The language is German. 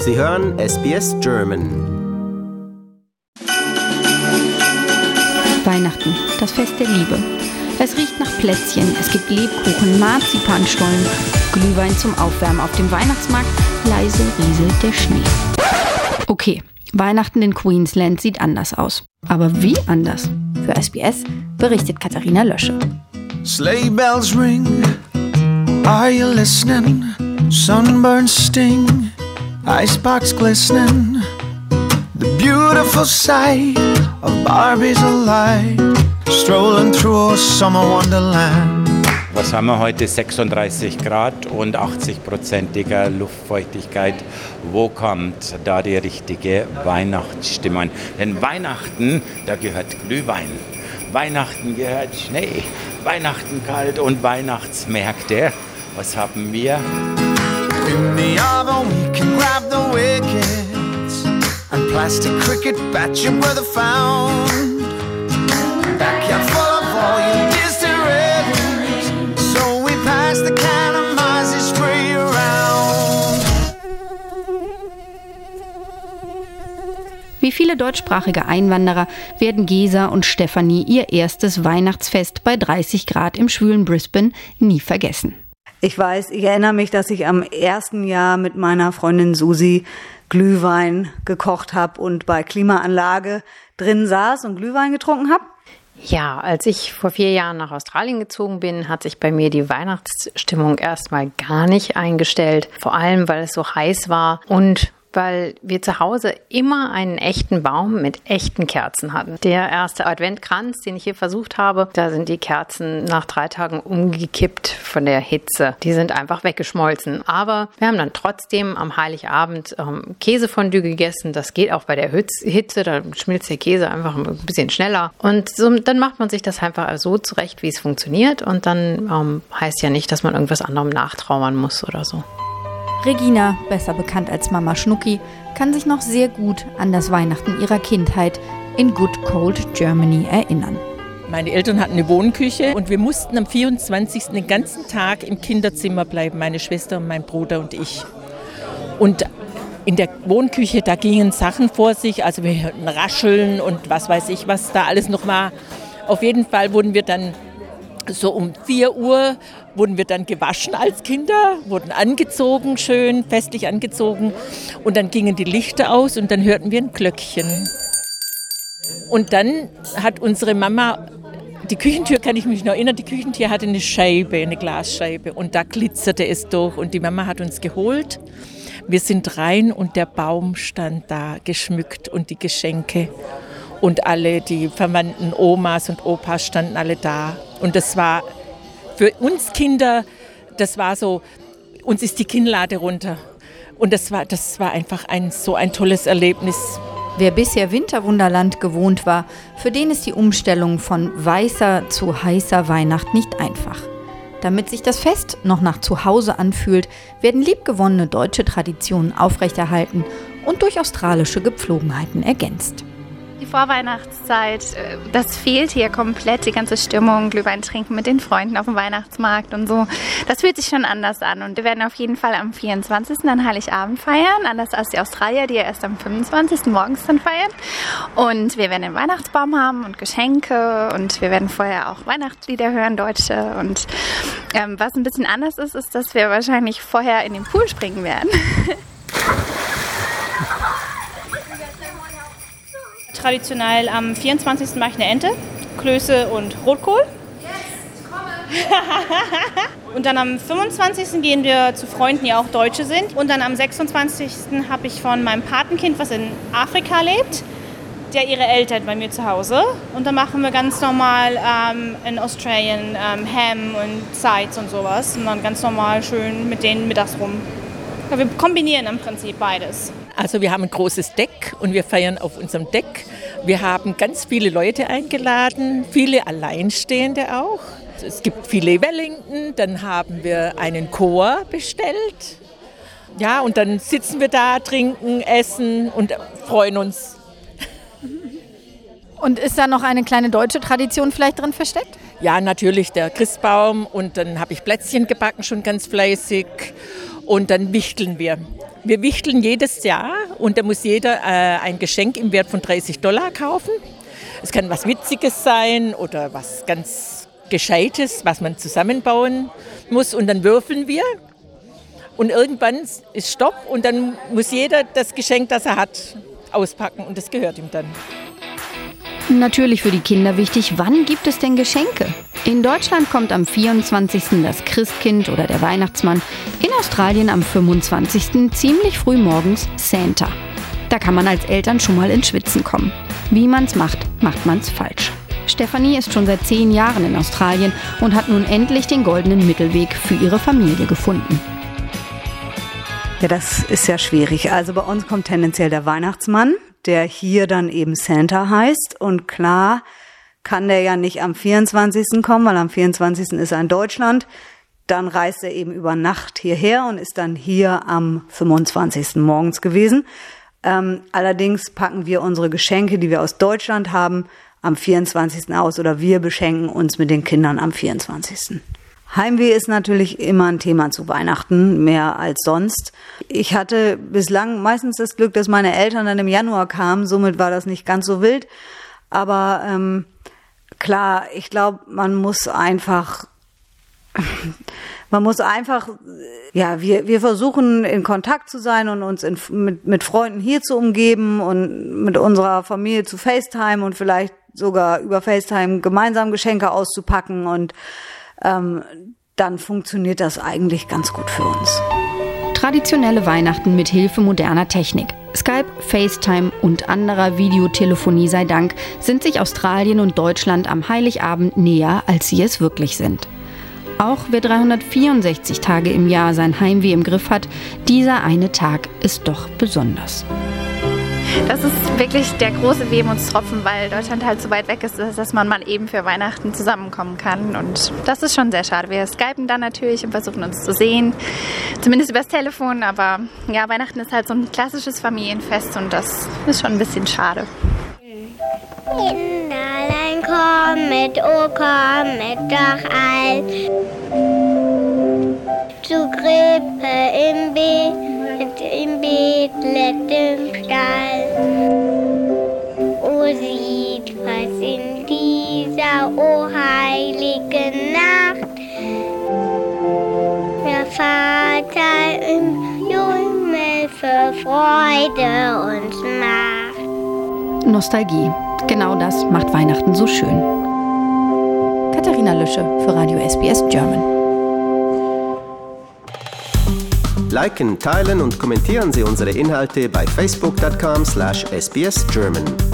Sie hören SBS German. Weihnachten, das Fest der Liebe. Es riecht nach Plätzchen, es gibt Lebkuchen, Marzipanstollen, Glühwein zum Aufwärmen auf dem Weihnachtsmarkt, leise rieselt der Schnee. Okay, Weihnachten in Queensland sieht anders aus. Aber wie anders? Für SBS berichtet Katharina Lösche. Sleigh bells ring, are you listening? Sunburns sting, icebox glistening. The beautiful sight of Barbies alive, strolling through a summer wonderland. Was haben wir heute? 36 Grad und 80%iger Luftfeuchtigkeit. Wo kommt da die richtige Weihnachtsstimmung? Denn Weihnachten, da gehört Glühwein. Weihnachten gehört Schnee. Weihnachten kalt und Weihnachtsmärkte. Was haben wir? In the oven we can grab the wickets and plastic cricket bat you were the found. Backyard full of all your distant relatives, so we pass the can of Mozzie spray around. Wie viele deutschsprachige Einwanderer werden Gesa und Stefanie ihr erstes Weihnachtsfest bei 30 Grad im schwülen Brisbane nie vergessen. Ich erinnere mich, dass ich am ersten Jahr mit meiner Freundin Susi Glühwein gekocht habe und bei Klimaanlage drin saß und Glühwein getrunken habe. Ja, als ich vor 4 Jahren nach Australien gezogen bin, hat sich bei mir die Weihnachtsstimmung erstmal gar nicht eingestellt. Vor allem, weil es so heiß war und weil wir zu Hause immer einen echten Baum mit echten Kerzen hatten. Der erste Adventkranz, den ich hier versucht habe, da sind die Kerzen nach 3 Tagen umgekippt von der Hitze. Die sind einfach weggeschmolzen. Aber wir haben dann trotzdem am Heiligabend Käsefondue gegessen. Das geht auch bei der Hitze, da schmilzt der Käse einfach ein bisschen schneller. Und so, dann macht man sich das einfach so zurecht, wie es funktioniert. Und dann heißt ja nicht, dass man irgendwas anderem nachtrauern muss oder so. Regina, besser bekannt als Mama Schnucki, kann sich noch sehr gut an das Weihnachten ihrer Kindheit in Good Cold Germany erinnern. Meine Eltern hatten eine Wohnküche und wir mussten am 24. den ganzen Tag im Kinderzimmer bleiben, meine Schwester und mein Bruder und ich. Und in der Wohnküche, da gingen Sachen vor sich, also wir hörten Rascheln und was weiß ich, was da alles noch war. Auf jeden Fall wurden wir dann so um 4 Uhr wurden wir dann gewaschen als Kinder, wurden angezogen, schön festlich angezogen. Und dann gingen die Lichter aus und dann hörten wir ein Glöckchen. Und dann hat unsere Mama, die Küchentür kann ich mich noch erinnern, die Küchentür hatte eine Scheibe, eine Glasscheibe. Und da glitzerte es durch und die Mama hat uns geholt. Wir sind rein und der Baum stand da geschmückt und die Geschenke. Und alle, die verwandten Omas und Opas standen alle da. Und das war für uns Kinder, das war so, uns ist die Kinnlade runter. Und das war einfach so ein tolles Erlebnis. Wer bisher Winterwunderland gewohnt war, für den ist die Umstellung von weißer zu heißer Weihnacht nicht einfach. Damit sich das Fest noch nach Zuhause anfühlt, werden liebgewonnene deutsche Traditionen aufrechterhalten und durch australische Gepflogenheiten ergänzt. Die Vorweihnachtszeit, das fehlt hier komplett, die ganze Stimmung, Glühwein trinken mit den Freunden auf dem Weihnachtsmarkt und so. Das fühlt sich schon anders an und wir werden auf jeden Fall am 24. an Heiligabend feiern, anders als die Australier, die ja erst am 25. morgens dann feiern. Und wir werden einen Weihnachtsbaum haben und Geschenke und wir werden vorher auch Weihnachtslieder hören, deutsche. Und was ein bisschen anders ist, ist, dass wir wahrscheinlich vorher in den Pool springen werden. Traditionell am 24. mache ich eine Ente, Klöße und Rotkohl. Und dann am 25. gehen wir zu Freunden, die auch Deutsche sind. Und dann am 26. habe ich von meinem Patenkind, was in Afrika lebt, der ihre Eltern bei mir zu Hause. Und dann machen wir ganz normal in Australien Ham und Sides und sowas. Und dann ganz normal schön mit denen mittags rum. Ja, wir kombinieren im Prinzip beides. Also wir haben ein großes Deck und wir feiern auf unserem Deck. Wir haben ganz viele Leute eingeladen, viele Alleinstehende auch. Es gibt viele Wellington, dann haben wir einen Chor bestellt. Ja, und dann sitzen wir da, trinken, essen und freuen uns. Und ist da noch eine kleine deutsche Tradition vielleicht drin versteckt? Ja, natürlich der Christbaum und dann habe ich Plätzchen gebacken, schon ganz fleißig. Und dann wichteln wir. Wir wichteln jedes Jahr und da muss jeder ein Geschenk im Wert von $30 kaufen. Es kann was Witziges sein oder was ganz Gescheites, was man zusammenbauen muss. Und dann würfeln wir und irgendwann ist Stopp und dann muss jeder das Geschenk, das er hat, auspacken und das gehört ihm dann. Natürlich für die Kinder wichtig, wann gibt es denn Geschenke? In Deutschland kommt am 24. das Christkind oder der Weihnachtsmann, in Australien am 25. ziemlich früh morgens Santa. Da kann man als Eltern schon mal ins Schwitzen kommen. Wie man's macht, macht man's falsch. Stefanie ist schon seit 10 Jahren in Australien und hat nun endlich den goldenen Mittelweg für ihre Familie gefunden. Ja, das ist ja schwierig. Also bei uns kommt tendenziell der Weihnachtsmann, der hier dann eben Santa heißt. Und klar kann der ja nicht am 24. kommen, weil am 24. ist er in Deutschland. Dann reist er eben über Nacht hierher und ist dann hier am 25. morgens gewesen. Allerdings packen wir unsere Geschenke, die wir aus Deutschland haben, am 24. aus oder wir beschenken uns mit den Kindern am 24. Heimweh ist natürlich immer ein Thema zu Weihnachten, mehr als sonst. Ich hatte bislang meistens das Glück, dass meine Eltern dann im Januar kamen, somit war das nicht ganz so wild. Aber klar, ich glaube, man muss einfach, ja, wir versuchen in Kontakt zu sein und uns mit Freunden hier zu umgeben und mit unserer Familie zu FaceTime und vielleicht sogar über FaceTime gemeinsam Geschenke auszupacken und dann funktioniert das eigentlich ganz gut für uns. Traditionelle Weihnachten mit Hilfe moderner Technik. Skype, FaceTime und anderer Videotelefonie sei Dank sind sich Australien und Deutschland am Heiligabend näher, als sie es wirklich sind. Auch wer 364 Tage im Jahr sein Heimweh im Griff hat, dieser eine Tag ist doch besonders. Das ist wirklich der große Wehmutstropfen, weil Deutschland halt so weit weg ist, dass man mal eben für Weihnachten zusammenkommen kann. Und das ist schon sehr schade. Wir skypen dann natürlich und versuchen uns zu sehen, zumindest übers Telefon. Aber ja, Weihnachten ist halt so ein klassisches Familienfest und das ist schon ein bisschen schade. Kinderlein, komm mit, oh komm mit, doch alt. Zu Krippe im Bethlehemstall. O sieht, was in dieser, o heilige Nacht der Vater im Himmel für Freude uns macht. Nostalgie. Genau das macht Weihnachten so schön. Katharina Lösche für Radio SBS German. Liken, teilen und kommentieren Sie unsere Inhalte bei facebook.com/sbsgerman.